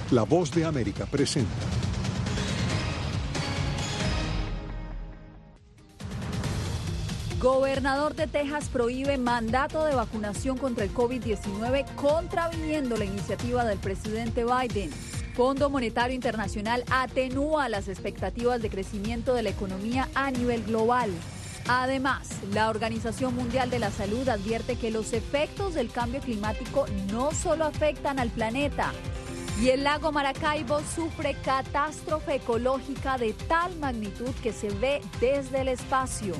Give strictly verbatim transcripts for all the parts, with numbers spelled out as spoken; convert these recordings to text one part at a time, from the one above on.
La Voz de América presenta. Gobernador de Texas prohíbe mandato de vacunación contra el COVID diecinueve, contraviniendo la iniciativa del presidente Biden. Fondo Monetario Internacional atenúa las expectativas de crecimiento de la economía a nivel global. Además, la Organización Mundial de la Salud advierte que los efectos del cambio climático no solo afectan al planeta. Y el lago Maracaibo sufre catástrofe ecológica de tal magnitud que se ve desde el espacio.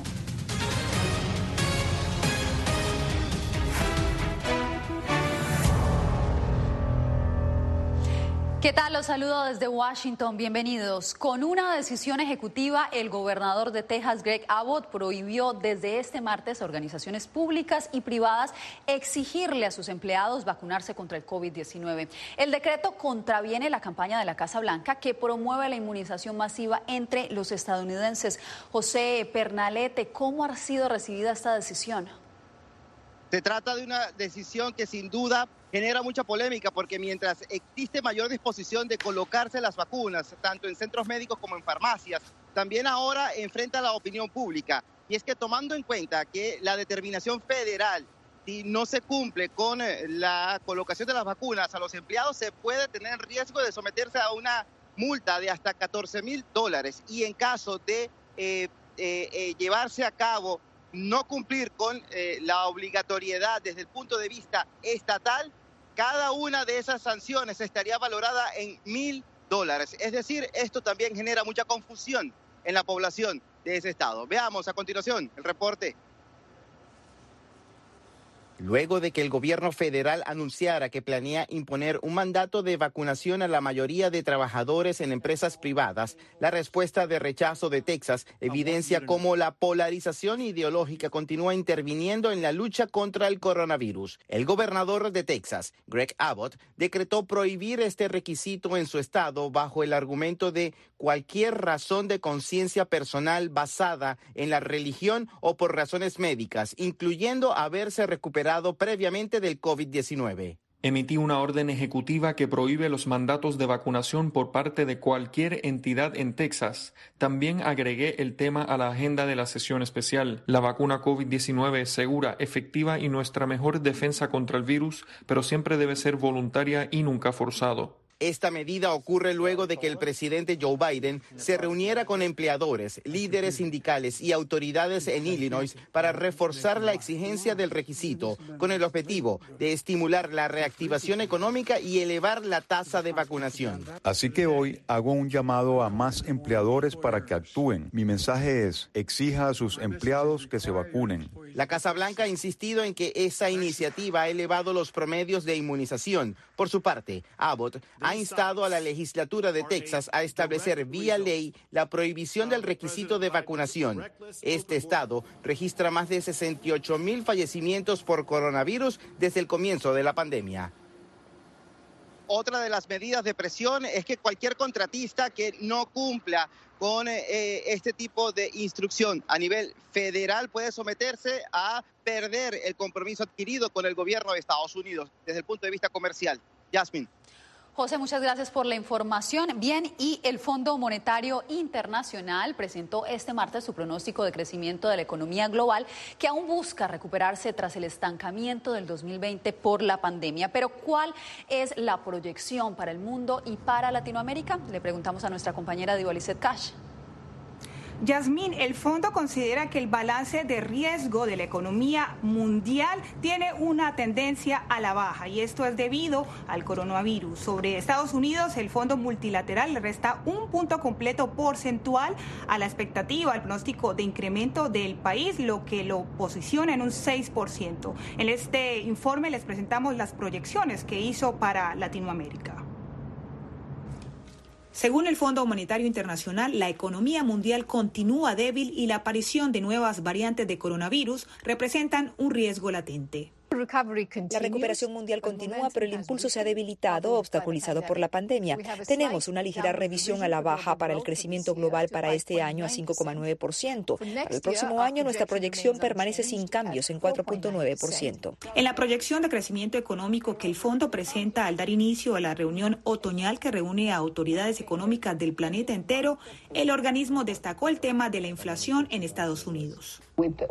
¿Qué tal? Los saludo desde Washington. Bienvenidos. Con una decisión ejecutiva, el gobernador de Texas, Greg Abbott, prohibió desde este martes a organizaciones públicas y privadas exigirle a sus empleados vacunarse contra el COVID diecinueve. El decreto contraviene la campaña de la Casa Blanca que promueve la inmunización masiva entre los estadounidenses. José Pernalete, ¿cómo ha sido recibida esta decisión? Se trata de una decisión que sin duda genera mucha polémica porque mientras existe mayor disposición de colocarse las vacunas, tanto en centros médicos como en farmacias, también ahora enfrenta la opinión pública. Y es que tomando en cuenta que la determinación federal, si no se cumple con la colocación de las vacunas a los empleados, se puede tener riesgo de someterse a una multa de hasta catorce mil dólares. Y en caso de eh, eh, eh, llevarse a cabo no cumplir con eh, la obligatoriedad desde el punto de vista estatal, cada una de esas sanciones estaría valorada en mil dólares. Es decir, esto también genera mucha confusión en la población de ese estado. Veamos a continuación el reporte. Luego de que el gobierno federal anunciara que planea imponer un mandato de vacunación a la mayoría de trabajadores en empresas privadas, la respuesta de rechazo de Texas evidencia cómo la polarización ideológica continúa interviniendo en la lucha contra el coronavirus. El gobernador de Texas, Greg Abbott, decretó prohibir este requisito en su estado bajo el argumento de cualquier razón de conciencia personal basada en la religión o por razones médicas, incluyendo haberse recuperado previamente del COVID diecinueve. Emití una orden ejecutiva que prohíbe los mandatos de vacunación por parte de cualquier entidad en Texas. También agregué el tema a la agenda de la sesión especial. La vacuna COVID diecinueve es segura, efectiva y nuestra mejor defensa contra el virus, pero siempre debe ser voluntaria y nunca forzado. Esta medida ocurre luego de que el presidente Joe Biden se reuniera con empleadores, líderes sindicales y autoridades en Illinois para reforzar la exigencia del requisito, con el objetivo de estimular la reactivación económica y elevar la tasa de vacunación. Así que hoy hago un llamado a más empleadores para que actúen. Mi mensaje es: exija a sus empleados que se vacunen. La Casa Blanca ha insistido en que esa iniciativa ha elevado los promedios de inmunización. Por su parte, Abbott ha instado a la legislatura de Texas a establecer vía ley la prohibición del requisito de vacunación. Este estado registra más de sesenta y ocho mil fallecimientos por coronavirus desde el comienzo de la pandemia. Otra de las medidas de presión es que cualquier contratista que no cumpla con eh, este tipo de instrucción a nivel federal puede someterse a perder el compromiso adquirido con el gobierno de Estados Unidos desde el punto de vista comercial. Yasmin. José, muchas gracias por la información. Bien, y el Fondo Monetario Internacional presentó este martes su pronóstico de crecimiento de la economía global, que aún busca recuperarse tras el estancamiento del dos mil veinte por la pandemia. Pero, ¿cuál es la proyección para el mundo y para Latinoamérica? Le preguntamos a nuestra compañera Diva Lizeth Cash. Yasmín, el fondo considera que el balance de riesgo de la economía mundial tiene una tendencia a la baja y esto es debido al coronavirus. Sobre Estados Unidos, el fondo multilateral le resta un punto completo porcentual a la expectativa, al pronóstico de incremento del país, lo que lo posiciona en un seis por ciento. En este informe les presentamos las proyecciones que hizo para Latinoamérica. Según el Fondo Monetario Internacional, la economía mundial continúa débil y la aparición de nuevas variantes de coronavirus representan un riesgo latente. La recuperación mundial continúa, pero el impulso se ha debilitado, obstaculizado por la pandemia. Tenemos una ligera revisión a la baja para el crecimiento global para este año a cinco coma nueve por ciento. Para el próximo año, nuestra proyección permanece sin cambios en cuatro punto nueve por ciento. En la proyección de crecimiento económico que el fondo presenta al dar inicio a la reunión otoñal que reúne a autoridades económicas del planeta entero, el organismo destacó el tema de la inflación en Estados Unidos.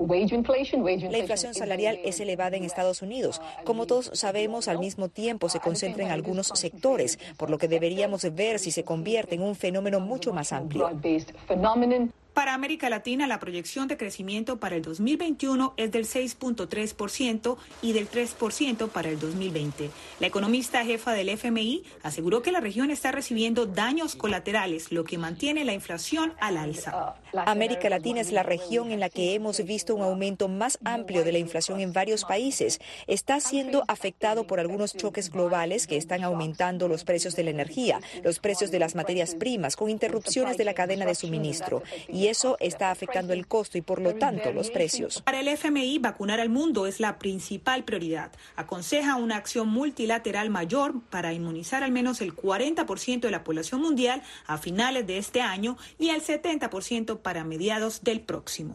La inflación salarial es elevada en Estados Unidos. Como todos sabemos, al mismo tiempo se concentra en algunos sectores, por lo que deberíamos ver si se convierte en un fenómeno mucho más amplio. Para América Latina, la proyección de crecimiento para el dos mil veintiuno es del seis punto tres por ciento y del tres por ciento para el dos mil veinte. La economista jefa del F M I aseguró que la región está recibiendo daños colaterales, lo que mantiene la inflación al alza. América Latina es la región en la que hemos visto un aumento más amplio de la inflación en varios países. Está siendo afectado por algunos choques globales que están aumentando los precios de la energía, los precios de las materias primas, con interrupciones de la cadena de suministro. Y eso está afectando el costo y, por lo tanto, los precios. Para el F M I, vacunar al mundo es la principal prioridad. Aconseja una acción multilateral mayor para inmunizar al menos el cuarenta por ciento de la población mundial a finales de este año y el setenta por ciento para mediados del próximo.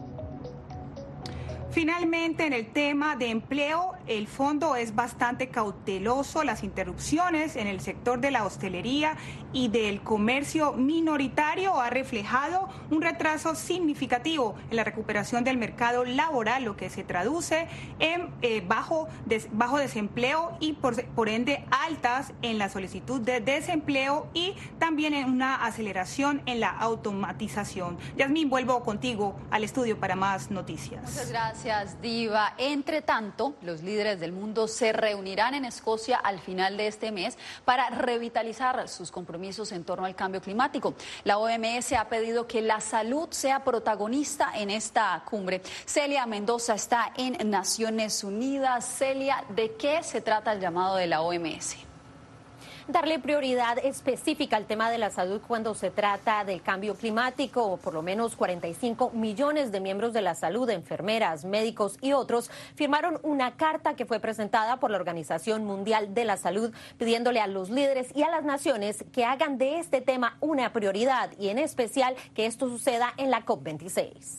Finalmente, en el tema de empleo, el fondo es bastante cauteloso. Las interrupciones en el sector de la hostelería y del comercio minoritario ha reflejado un retraso significativo en la recuperación del mercado laboral, lo que se traduce en eh, bajo, des, bajo desempleo y por, por ende altas en la solicitud de desempleo y también en una aceleración en la automatización. Yasmín, vuelvo contigo al estudio para más noticias. Muchas gracias. Gracias, Diva. Entre tanto, los líderes del mundo se reunirán en Escocia al final de este mes para revitalizar sus compromisos en torno al cambio climático. La O M S ha pedido que la salud sea protagonista en esta cumbre. Celia Mendoza está en Naciones Unidas. Celia, ¿de qué se trata el llamado de la O M S? Darle prioridad específica al tema de la salud cuando se trata del cambio climático. Por lo menos cuarenta y cinco millones de miembros de la salud, enfermeras, médicos y otros firmaron una carta que fue presentada por la Organización Mundial de la Salud pidiéndole a los líderes y a las naciones que hagan de este tema una prioridad y en especial que esto suceda en la COP veintiséis.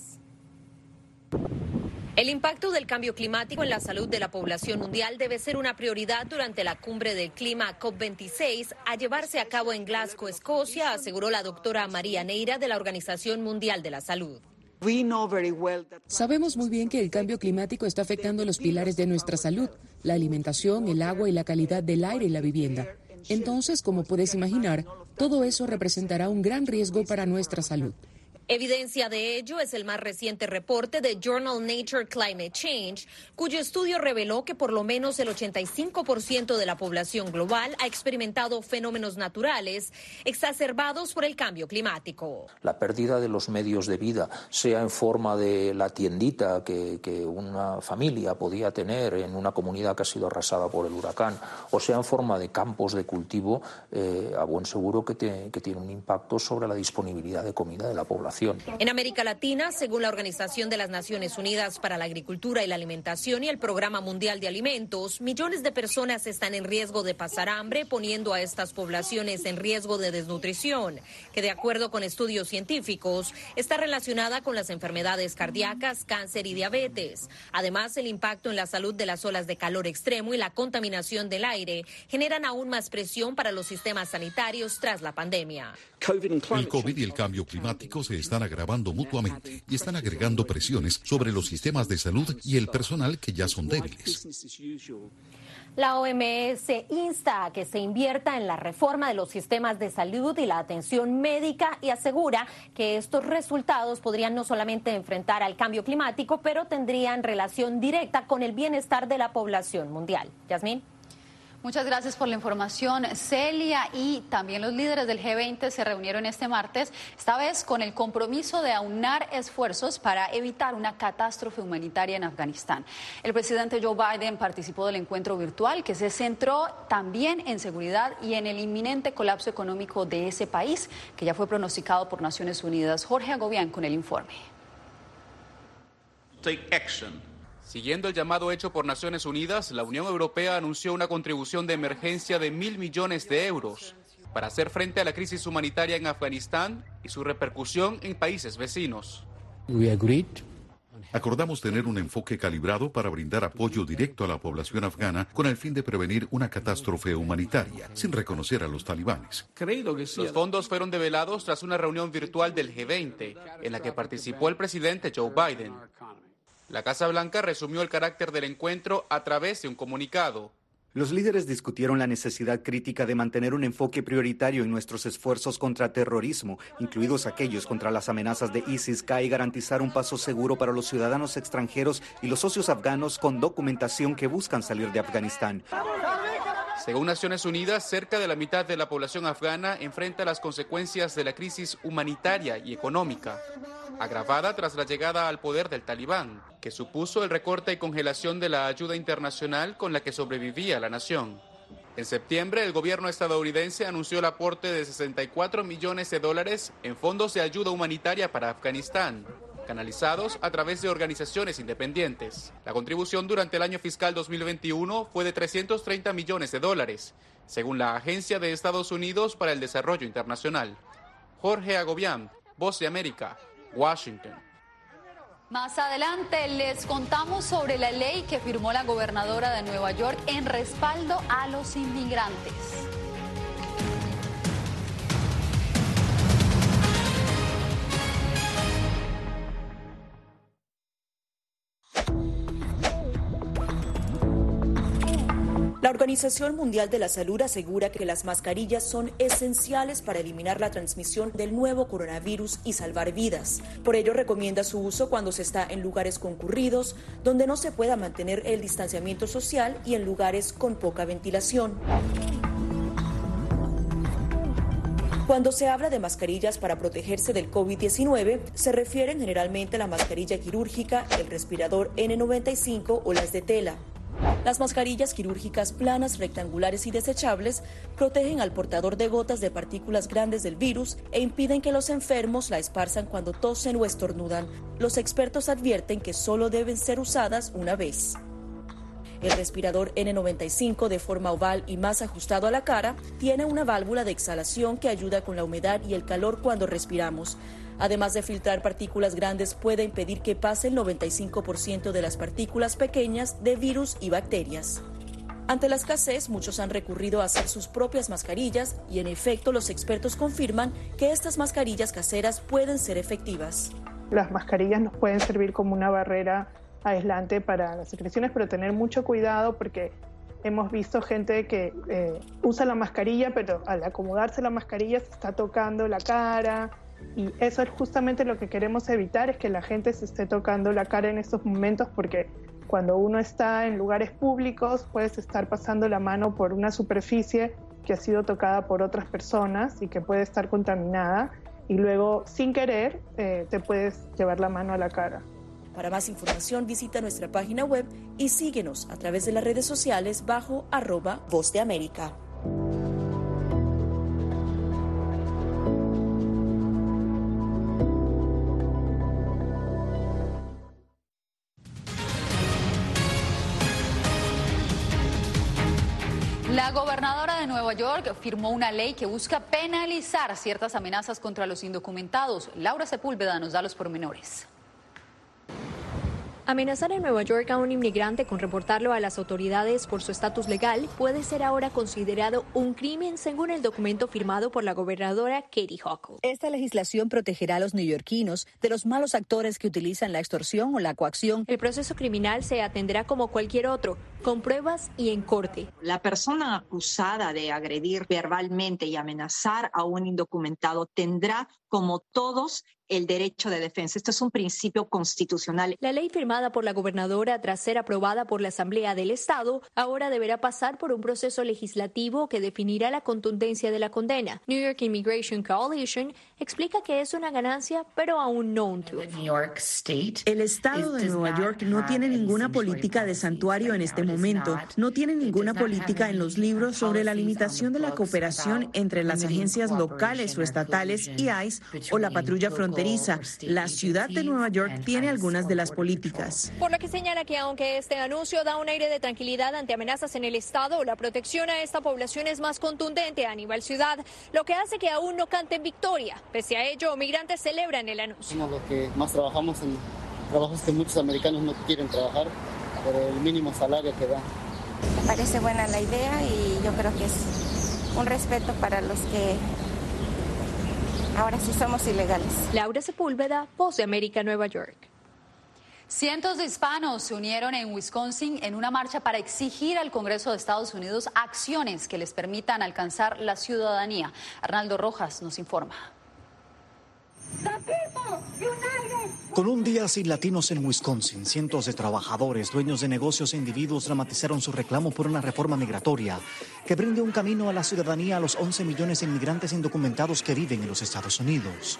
El impacto del cambio climático en la salud de la población mundial debe ser una prioridad durante la cumbre del clima COP veintiséis a llevarse a cabo en Glasgow, Escocia, aseguró la doctora María Neira de la Organización Mundial de la Salud. Sabemos muy bien que el cambio climático está afectando los pilares de nuestra salud, la alimentación, el agua y la calidad del aire y la vivienda. Entonces, como puedes imaginar, todo eso representará un gran riesgo para nuestra salud. Evidencia de ello es el más reciente reporte de Journal Nature Climate Change, cuyo estudio reveló que por lo menos el ochenta y cinco por ciento de la población global ha experimentado fenómenos naturales exacerbados por el cambio climático. La pérdida de los medios de vida, sea en forma de la tiendita que, que una familia podía tener en una comunidad que ha sido arrasada por el huracán, o sea en forma de campos de cultivo, eh, a buen seguro que, te, que tiene un impacto sobre la disponibilidad de comida de la población. En América Latina, según la Organización de las Naciones Unidas para la Agricultura y la Alimentación y el Programa Mundial de Alimentos, millones de personas están en riesgo de pasar hambre, poniendo a estas poblaciones en riesgo de desnutrición, que de acuerdo con estudios científicos está relacionada con las enfermedades cardíacas, cáncer y diabetes. Además, el impacto en la salud de las olas de calor extremo y la contaminación del aire generan aún más presión para los sistemas sanitarios tras la pandemia. El COVID y el cambio climático se están agravando mutuamente y están agregando presiones sobre los sistemas de salud y el personal que ya son débiles. La O M S insta a que se invierta en la reforma de los sistemas de salud y la atención médica y asegura que estos resultados podrían no solamente enfrentar al cambio climático, pero tendrían relación directa con el bienestar de la población mundial. Yasmín. Muchas gracias por la información, Celia. Y también los líderes del G veinte se reunieron este martes, esta vez con el compromiso de aunar esfuerzos para evitar una catástrofe humanitaria en Afganistán. El presidente Joe Biden participó del encuentro virtual que se centró también en seguridad y en el inminente colapso económico de ese país, que ya fue pronosticado por Naciones Unidas. Jorge Agobián con el informe. Take action. Siguiendo el llamado hecho por Naciones Unidas, la Unión Europea anunció una contribución de emergencia de mil millones de euros para hacer frente a la crisis humanitaria en Afganistán y su repercusión en países vecinos. Acordamos tener un enfoque calibrado para brindar apoyo directo a la población afgana con el fin de prevenir una catástrofe humanitaria, sin reconocer a los talibanes. Los fondos fueron develados tras una reunión virtual del G veinte, en la que participó el presidente Joe Biden. La Casa Blanca resumió el carácter del encuentro a través de un comunicado. Los líderes discutieron la necesidad crítica de mantener un enfoque prioritario en nuestros esfuerzos contra terrorismo, incluidos aquellos contra las amenazas de ISIS-K, y garantizar un paso seguro para los ciudadanos extranjeros y los socios afganos con documentación que buscan salir de Afganistán. Según Naciones Unidas, cerca de la mitad de la población afgana enfrenta las consecuencias de la crisis humanitaria y económica, agravada tras la llegada al poder del Talibán, que supuso el recorte y congelación de la ayuda internacional con la que sobrevivía la nación. En septiembre, el gobierno estadounidense anunció el aporte de sesenta y cuatro millones de dólares en fondos de ayuda humanitaria para Afganistán, canalizados a través de organizaciones independientes. La contribución durante el año fiscal dos mil veintiuno fue de trescientos treinta millones de dólares, según la Agencia de Estados Unidos para el Desarrollo Internacional. Jorge Agobián, Voz de América, Washington. Más adelante les contamos sobre la ley que firmó la gobernadora de Nueva York en respaldo a los inmigrantes. La Organización Mundial de la Salud asegura que las mascarillas son esenciales para eliminar la transmisión del nuevo coronavirus y salvar vidas. Por ello, recomienda su uso cuando se está en lugares concurridos, donde no se pueda mantener el distanciamiento social, y en lugares con poca ventilación. Cuando se habla de mascarillas para protegerse del COVID diecinueve, se refieren generalmente a la mascarilla quirúrgica, el respirador ene noventa y cinco o las de tela. Las mascarillas quirúrgicas planas, rectangulares y desechables protegen al portador de gotas de partículas grandes del virus e impiden que los enfermos la esparzan cuando tosen o estornudan. Los expertos advierten que solo deben ser usadas una vez. El respirador ene noventa y cinco, de forma oval y más ajustado a la cara, tiene una válvula de exhalación que ayuda con la humedad y el calor cuando respiramos. Además de filtrar partículas grandes, puede impedir que pase el noventa y cinco por ciento de las partículas pequeñas de virus y bacterias. Ante la escasez, muchos han recurrido a hacer sus propias mascarillas y, en efecto, los expertos confirman que estas mascarillas caseras pueden ser efectivas. Las mascarillas nos pueden servir como una barrera aislante para las secreciones, pero tener mucho cuidado porque hemos visto gente que eh, usa la mascarilla, pero al acomodarse la mascarilla se está tocando la cara. Y eso es justamente lo que queremos evitar, es que la gente se esté tocando la cara en estos momentos, porque cuando uno está en lugares públicos puedes estar pasando la mano por una superficie que ha sido tocada por otras personas y que puede estar contaminada, y luego sin querer eh, te puedes llevar la mano a la cara. Para más información visita nuestra página web y síguenos a través de las redes sociales bajo arroba Voz de América. La gobernadora de Nueva York firmó una ley que busca penalizar ciertas amenazas contra los indocumentados. Laura Sepúlveda nos da los pormenores. Amenazar en Nueva York a un inmigrante con reportarlo a las autoridades por su estatus legal puede ser ahora considerado un crimen, según el documento firmado por la gobernadora Katie Hochul. Esta legislación protegerá a los neoyorquinos de los malos actores que utilizan la extorsión o la coacción. El proceso criminal se atenderá como cualquier otro, con pruebas y en corte. La persona acusada de agredir verbalmente y amenazar a un indocumentado tendrá, como todos, el derecho de defensa. Esto es un principio constitucional. La ley firmada por la gobernadora tras ser aprobada por la Asamblea del Estado ahora deberá pasar por un proceso legislativo que definirá la contundencia de la condena. New York Immigration Coalition explica que es una ganancia, pero aún no un triunfo. El estado de Nueva York no tiene ninguna política de santuario en este momento, no tiene ninguna política en los libros sobre la limitación de la cooperación entre las agencias locales o estatales y ICE o la patrulla fronteriza. La ciudad de Nueva York tiene algunas de las políticas. Por lo que señala que aunque este anuncio da un aire de tranquilidad ante amenazas en el estado, la protección a esta población es más contundente a nivel ciudad, lo que hace que aún no canten victoria. Pese a ello, migrantes celebran el anuncio. Somos los que más trabajamos en trabajos que muchos americanos no quieren trabajar por el mínimo salario que dan. Me parece buena la idea y yo creo que es un respeto para los que ahora sí somos ilegales. Laura Sepúlveda, Voz de América, Nueva York. Cientos de hispanos se unieron en Wisconsin en una marcha para exigir al Congreso de Estados Unidos acciones que les permitan alcanzar la ciudadanía. Arnaldo Rojas nos informa. Con un día sin latinos en Wisconsin, cientos de trabajadores, dueños de negocios e individuos dramatizaron su reclamo por una reforma migratoria que brinde un camino a la ciudadanía a los once millones de inmigrantes indocumentados que viven en los Estados Unidos.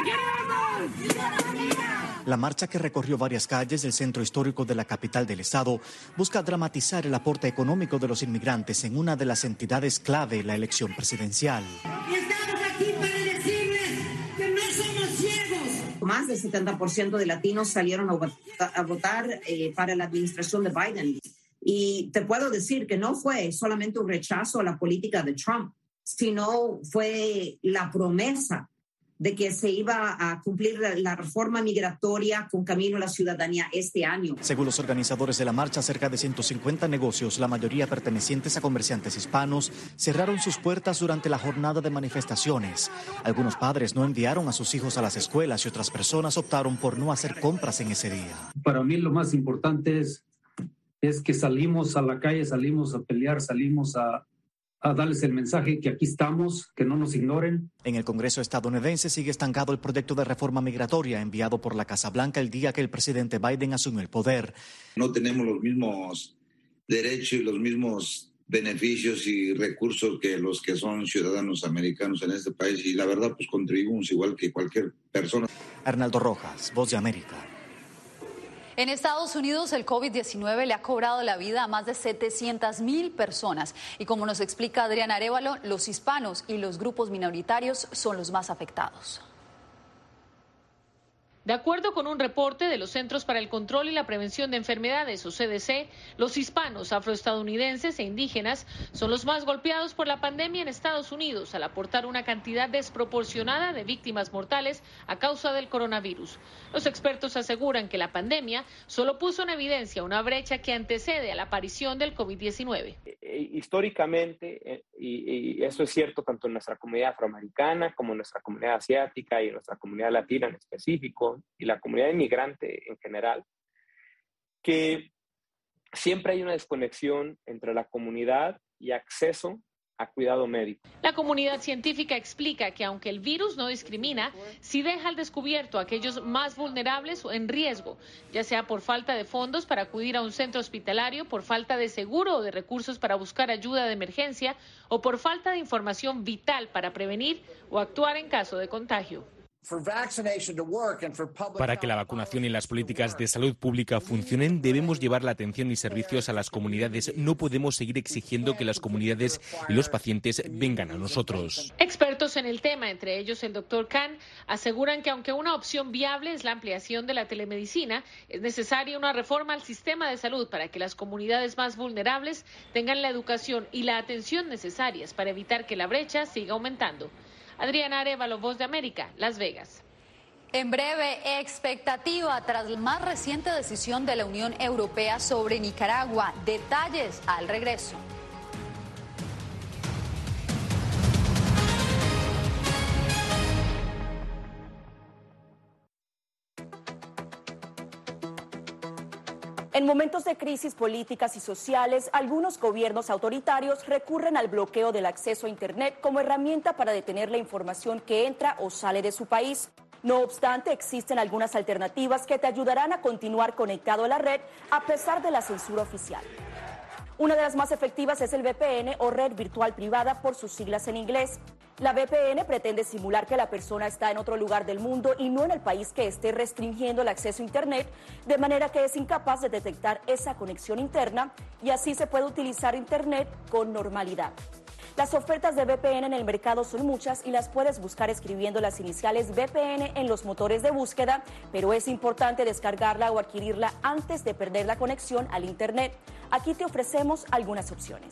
La marcha, que recorrió varias calles del centro histórico de la capital del estado, busca dramatizar el aporte económico de los inmigrantes en una de las entidades clave en la elección presidencial. Estamos aquí para decirles que no somos ciegos. Más del setenta por ciento de latinos salieron a votar eh, para la administración de Biden. Y te puedo decir que no fue solamente un rechazo a la política de Trump, sino fue la promesa de que se iba a cumplir la reforma migratoria con camino a la ciudadanía este año. Según los organizadores de la marcha, cerca de ciento cincuenta negocios, la mayoría pertenecientes a comerciantes hispanos, cerraron sus puertas durante la jornada de manifestaciones. Algunos padres no enviaron a sus hijos a las escuelas y otras personas optaron por no hacer compras en ese día. Para mí lo más importante es, es que salimos a la calle, salimos a pelear, salimos a... a darles el mensaje que aquí estamos, que no nos ignoren. En el Congreso estadounidense sigue estancado el proyecto de reforma migratoria enviado por la Casa Blanca el día que el presidente Biden asumió el poder. No tenemos los mismos derechos y los mismos beneficios y recursos que los que son ciudadanos americanos en este país y la verdad pues contribuimos igual que cualquier persona. Arnaldo Rojas, Voz de América. En Estados Unidos, el COVID diecinueve le ha cobrado la vida a más de setecientas mil personas. Y como nos explica Adriana Arévalo, los hispanos y los grupos minoritarios son los más afectados. De acuerdo con un reporte de los Centros para el Control y la Prevención de Enfermedades, o C D C, los hispanos, afroestadounidenses e indígenas son los más golpeados por la pandemia en Estados Unidos, al aportar una cantidad desproporcionada de víctimas mortales a causa del coronavirus. Los expertos aseguran que la pandemia solo puso en evidencia una brecha que antecede a la aparición del COVID diecinueve. Históricamente, y, y eso es cierto tanto en nuestra comunidad afroamericana como en nuestra comunidad asiática y en nuestra comunidad latina en específico, y la comunidad inmigrante en general, que siempre hay una desconexión entre la comunidad y acceso a cuidado médico. La comunidad científica explica que aunque el virus no discrimina, sí deja al descubierto a aquellos más vulnerables o en riesgo, ya sea por falta de fondos para acudir a un centro hospitalario, por falta de seguro o de recursos para buscar ayuda de emergencia o por falta de información vital para prevenir o actuar en caso de contagio. Para que la vacunación y las políticas de salud pública funcionen, debemos llevar la atención y servicios a las comunidades. No podemos seguir exigiendo que las comunidades y los pacientes vengan a nosotros. Expertos en el tema, entre ellos el doctor Khan, aseguran que aunque una opción viable es la ampliación de la telemedicina, es necesaria una reforma al sistema de salud para que las comunidades más vulnerables tengan la educación y la atención necesarias para evitar que la brecha siga aumentando. Adriana Arévalo, Voz de América, Las Vegas. En breve, expectativa tras la más reciente decisión de la Unión Europea sobre Nicaragua. Detalles al regreso. En momentos de crisis políticas y sociales, algunos gobiernos autoritarios recurren al bloqueo del acceso a Internet como herramienta para detener la información que entra o sale de su país. No obstante, existen algunas alternativas que te ayudarán a continuar conectado a la red a pesar de la censura oficial. Una de las más efectivas es el V P N o red virtual privada por sus siglas en inglés. La V P N pretende simular que la persona está en otro lugar del mundo y no en el país que esté restringiendo el acceso a Internet, de manera que es incapaz de detectar esa conexión interna y así se puede utilizar Internet con normalidad. Las ofertas de V P N en el mercado son muchas y las puedes buscar escribiendo las iniciales V P N en los motores de búsqueda, pero es importante descargarla o adquirirla antes de perder la conexión al Internet. Aquí te ofrecemos algunas opciones.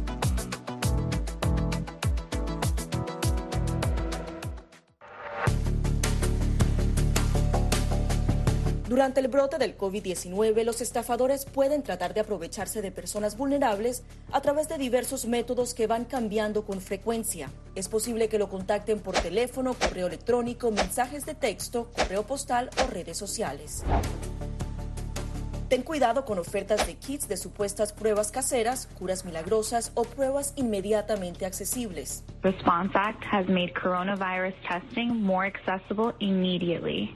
Durante el brote del COVID diecinueve, los estafadores pueden tratar de aprovecharse de personas vulnerables a través de diversos métodos que van cambiando con frecuencia. Es posible que lo contacten por teléfono, correo electrónico, mensajes de texto, correo postal o redes sociales. Ten cuidado con ofertas de kits de supuestas pruebas caseras, curas milagrosas o pruebas inmediatamente accesibles. Response Act has made coronavirus testing more accessible immediately.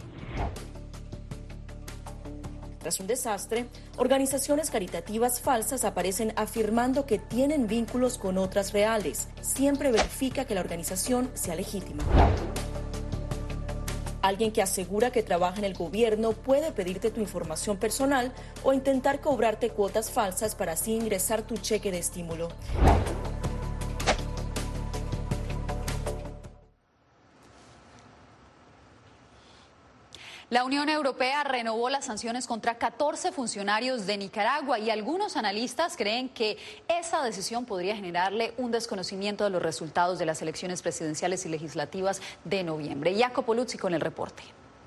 Tras un desastre, organizaciones caritativas falsas aparecen afirmando que tienen vínculos con otras reales. Siempre verifica que la organización sea legítima. Alguien que asegura que trabaja en el gobierno puede pedirte tu información personal o intentar cobrarte cuotas falsas para así ingresar tu cheque de estímulo. La Unión Europea renovó las sanciones contra catorce funcionarios de Nicaragua y algunos analistas creen que esa decisión podría generarle un desconocimiento de los resultados de las elecciones presidenciales y legislativas de noviembre. Jacopo Luzzi con el reporte.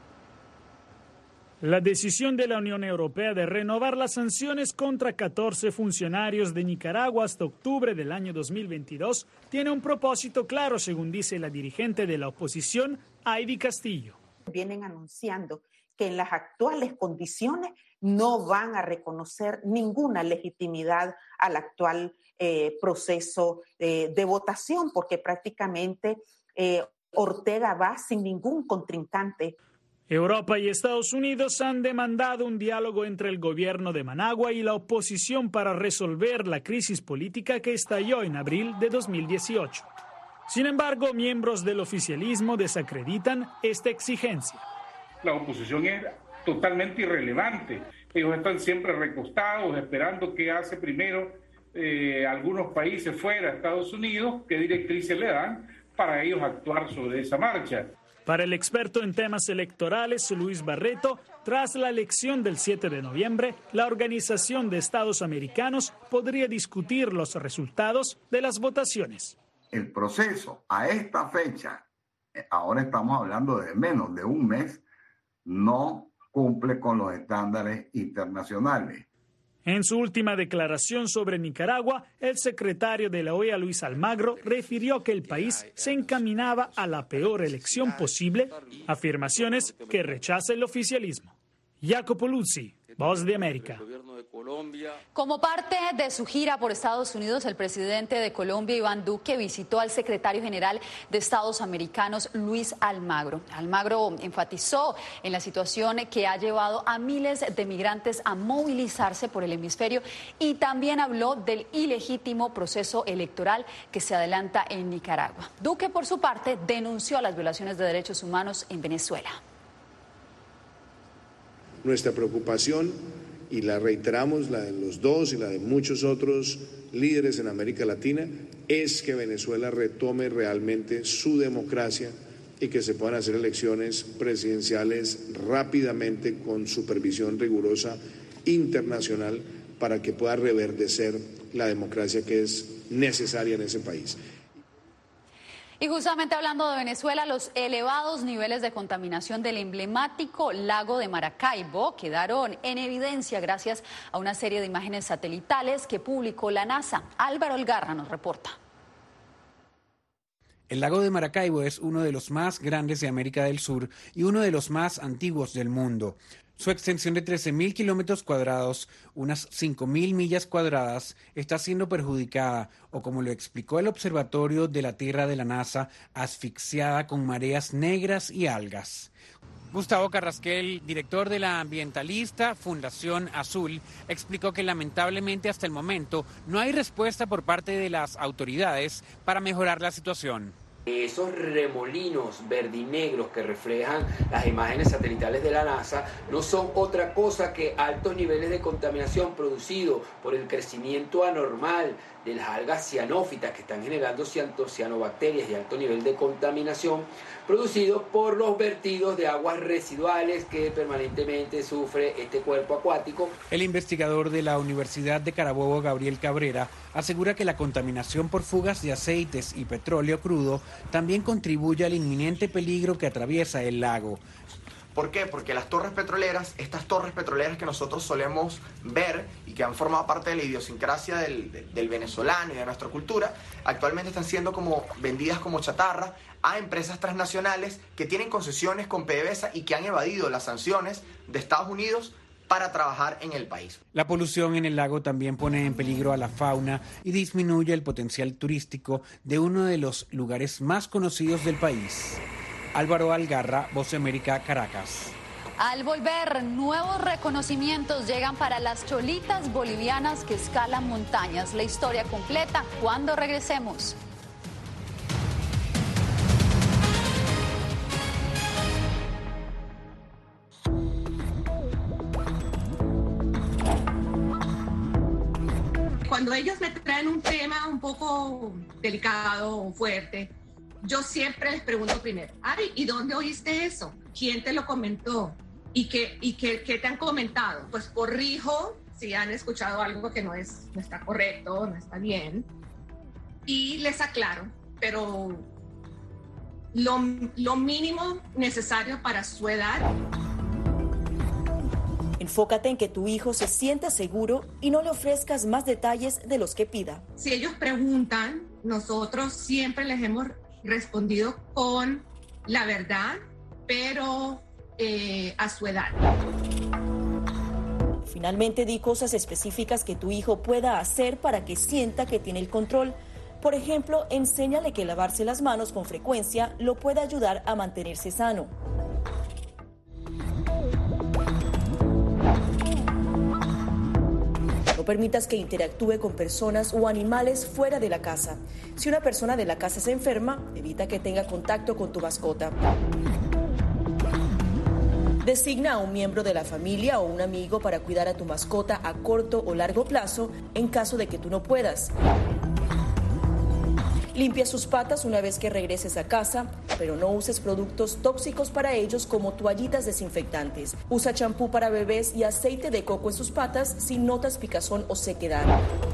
La decisión de la Unión Europea de renovar las sanciones contra catorce funcionarios de Nicaragua hasta octubre del año dos mil veintidós tiene un propósito claro, según dice la dirigente de la oposición, Heidi Castillo. Vienen anunciando que en las actuales condiciones no van a reconocer ninguna legitimidad al actual eh, proceso eh, de votación, porque prácticamente eh, Ortega va sin ningún contrincante. Europa y Estados Unidos han demandado un diálogo entre el gobierno de Managua y la oposición para resolver la crisis política que estalló en abril de dos mil dieciocho. Sin embargo, miembros del oficialismo desacreditan esta exigencia. La oposición es totalmente irrelevante. Ellos están siempre recostados, esperando qué hace primero eh, algunos países fuera de Estados Unidos, qué directrices le dan para ellos actuar sobre esa marcha. Para el experto en temas electorales, Luis Barreto, tras la elección del siete de noviembre, la Organización de Estados Americanos podría discutir los resultados de las votaciones. El proceso a esta fecha, ahora estamos hablando de menos de un mes, no cumple con los estándares internacionales. En su última declaración sobre Nicaragua, el secretario de la O E A, Luis Almagro, refirió que el país se encaminaba a la peor elección posible, afirmaciones que rechaza el oficialismo. Jacopo Luzzi, Voz de América. Como parte de su gira por Estados Unidos, el presidente de Colombia, Iván Duque, visitó al secretario general de Estados Americanos, Luis Almagro. Almagro enfatizó en la situación que ha llevado a miles de migrantes a movilizarse por el hemisferio y también habló del ilegítimo proceso electoral que se adelanta en Nicaragua. Duque, por su parte, denunció las violaciones de derechos humanos en Venezuela. Nuestra preocupación, y la reiteramos, la de los dos y la de muchos otros líderes en América Latina, es que Venezuela retome realmente su democracia y que se puedan hacer elecciones presidenciales rápidamente con supervisión rigurosa internacional para que pueda reverdecer la democracia que es necesaria en ese país. Y justamente hablando de Venezuela, los elevados niveles de contaminación del emblemático lago de Maracaibo quedaron en evidencia gracias a una serie de imágenes satelitales que publicó la NASA. Álvaro Algarra nos reporta. El lago de Maracaibo es uno de los más grandes de América del Sur y uno de los más antiguos del mundo. Su extensión de trece mil kilómetros cuadrados, unas cinco mil millas cuadradas, está siendo perjudicada, o como lo explicó el Observatorio de la Tierra de la NASA, asfixiada con mareas negras y algas. Gustavo Carrasquel, director de la ambientalista Fundación Azul, explicó que lamentablemente hasta el momento no hay respuesta por parte de las autoridades para mejorar la situación. Esos remolinos verdinegros que reflejan las imágenes satelitales de la NASA no son otra cosa que altos niveles de contaminación producidos por el crecimiento anormal de las algas cianófitas que están generando cianobacterias y alto nivel de contaminación producido por los vertidos de aguas residuales que permanentemente sufre este cuerpo acuático. El investigador de la Universidad de Carabobo, Gabriel Cabrera, asegura que la contaminación por fugas de aceites y petróleo crudo también contribuye al inminente peligro que atraviesa el lago. ¿Por qué? Porque las torres petroleras, estas torres petroleras que nosotros solemos ver y que han formado parte de la idiosincrasia del, del venezolano y de nuestra cultura, actualmente están siendo como vendidas como chatarra a empresas transnacionales que tienen concesiones con PDVSA y que han evadido las sanciones de Estados Unidos para trabajar en el país. La polución en el lago también pone en peligro a la fauna y disminuye el potencial turístico de uno de los lugares más conocidos del país. Álvaro Algarra, Voz de América, Caracas. Al volver, nuevos reconocimientos llegan para las cholitas bolivianas que escalan montañas. La historia completa cuando regresemos. Cuando ellos me traen un tema un poco delicado o fuerte, yo siempre les pregunto primero, ay, ¿y dónde oíste eso? ¿Quién te lo comentó? ¿Y qué, y qué, qué te han comentado? Pues corrijo si han escuchado algo que no, es, no está correcto, no está bien, y les aclaro, pero lo, lo mínimo necesario para su edad. Enfócate en que tu hijo se sienta seguro y no le ofrezcas más detalles de los que pida. Si ellos preguntan, nosotros siempre les hemos respondido con la verdad, pero eh, a su edad. Finalmente, di cosas específicas que tu hijo pueda hacer para que sienta que tiene el control. Por ejemplo, enséñale que lavarse las manos con frecuencia lo puede ayudar a mantenerse sano. No permitas que interactúe con personas o animales fuera de la casa. Si una persona de la casa se enferma, evita que tenga contacto con tu mascota. Designa a un miembro de la familia o un amigo para cuidar a tu mascota a corto o largo plazo en caso de que tú no puedas. Limpia sus patas una vez que regreses a casa, pero no uses productos tóxicos para ellos como toallitas desinfectantes. Usa champú para bebés y aceite de coco en sus patas si notas picazón o sequedad.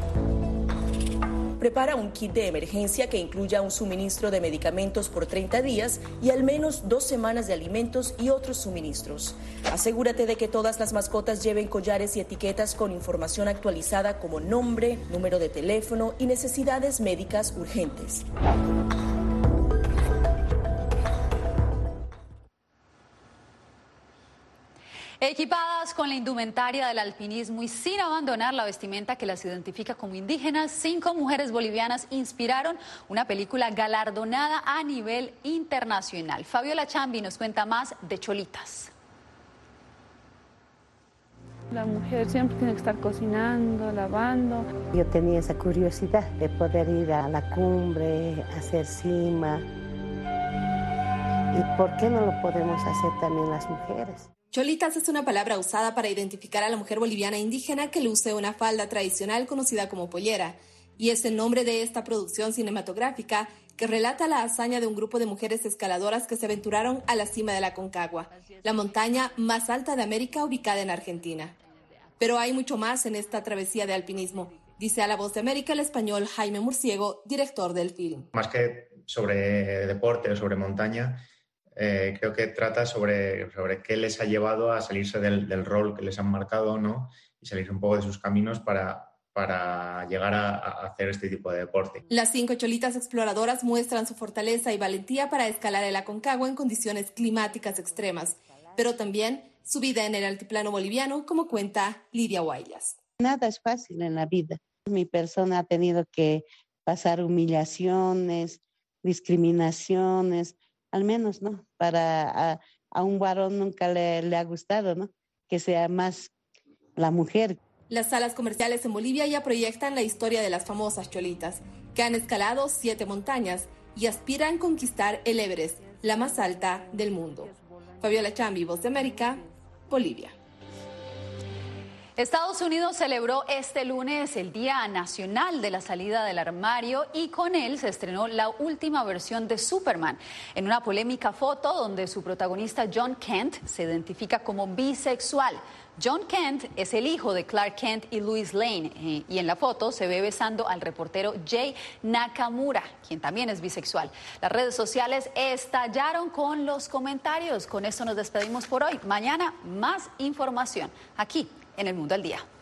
Prepara un kit de emergencia que incluya un suministro de medicamentos por treinta días y al menos dos semanas de alimentos y otros suministros. Asegúrate de que todas las mascotas lleven collares y etiquetas con información actualizada como nombre, número de teléfono y necesidades médicas urgentes. Equipadas con la indumentaria del alpinismo y sin abandonar la vestimenta que las identifica como indígenas, cinco mujeres bolivianas inspiraron una película galardonada a nivel internacional. Fabiola Chambi nos cuenta más de Cholitas. La mujer siempre tiene que estar cocinando, lavando. Yo tenía esa curiosidad de poder ir a la cumbre, hacer cima. ¿Y por qué no lo podemos hacer también las mujeres? Cholitas es una palabra usada para identificar a la mujer boliviana indígena que luce una falda tradicional conocida como pollera, y es el nombre de esta producción cinematográfica que relata la hazaña de un grupo de mujeres escaladoras que se aventuraron a la cima de la Aconcagua, la montaña más alta de América ubicada en Argentina. Pero hay mucho más en esta travesía de alpinismo, dice a La Voz de América el español Jaime Murciego, director del film. Más que sobre deporte o sobre montaña, Eh, creo que trata sobre, sobre qué les ha llevado a salirse del, del rol que les han marcado, ¿no? Y salirse un poco de sus caminos para, para llegar a, a hacer este tipo de deporte. Las cinco cholitas exploradoras muestran su fortaleza y valentía para escalar el Aconcagua en condiciones climáticas extremas, pero también su vida en el altiplano boliviano, como cuenta Lidia Guayas. Nada es fácil en la vida. Mi persona ha tenido que pasar humillaciones, discriminaciones, al menos, ¿no? Para a, a un varón nunca le, le ha gustado, ¿no? Que sea más la mujer. Las salas comerciales en Bolivia ya proyectan la historia de las famosas cholitas, que han escalado siete montañas y aspiran a conquistar el Everest, la más alta del mundo. Fabiola Chambi, Voz de América, Bolivia. Estados Unidos celebró este lunes el Día Nacional de la Salida del Armario y con él se estrenó la última versión de Superman, en una polémica foto donde su protagonista John Kent se identifica como bisexual. John Kent es el hijo de Clark Kent y Lois Lane eh, y en la foto se ve besando al reportero Jay Nakamura, quien también es bisexual. Las redes sociales estallaron con los comentarios. Con esto nos despedimos por hoy. Mañana más información aquí en El Mundo al Día.